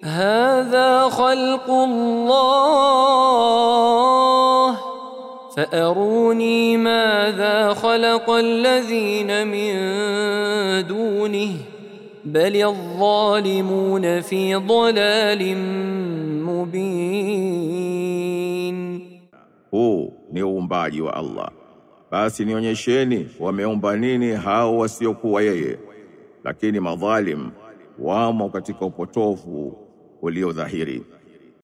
هذا خلق الله فأروني ماذا خلق الذين من دونه بل الظالمون في ضلال مبين. Huu ni uumbaji wa Allah. Basi nionyesheni wameumba nini hao wasiokuwa yeye, lakini madhalim wamo katika upotofu uliodhahiri.